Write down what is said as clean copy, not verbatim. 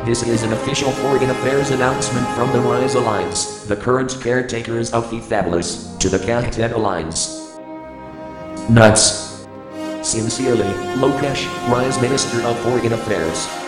This is an official Foreign Affairs announcement from the Rise Alliance, the current caretakers of the Fabulous, to the Kahten Alliance. Nuts. Sincerely, Lokesh, Rise Minister of Foreign Affairs.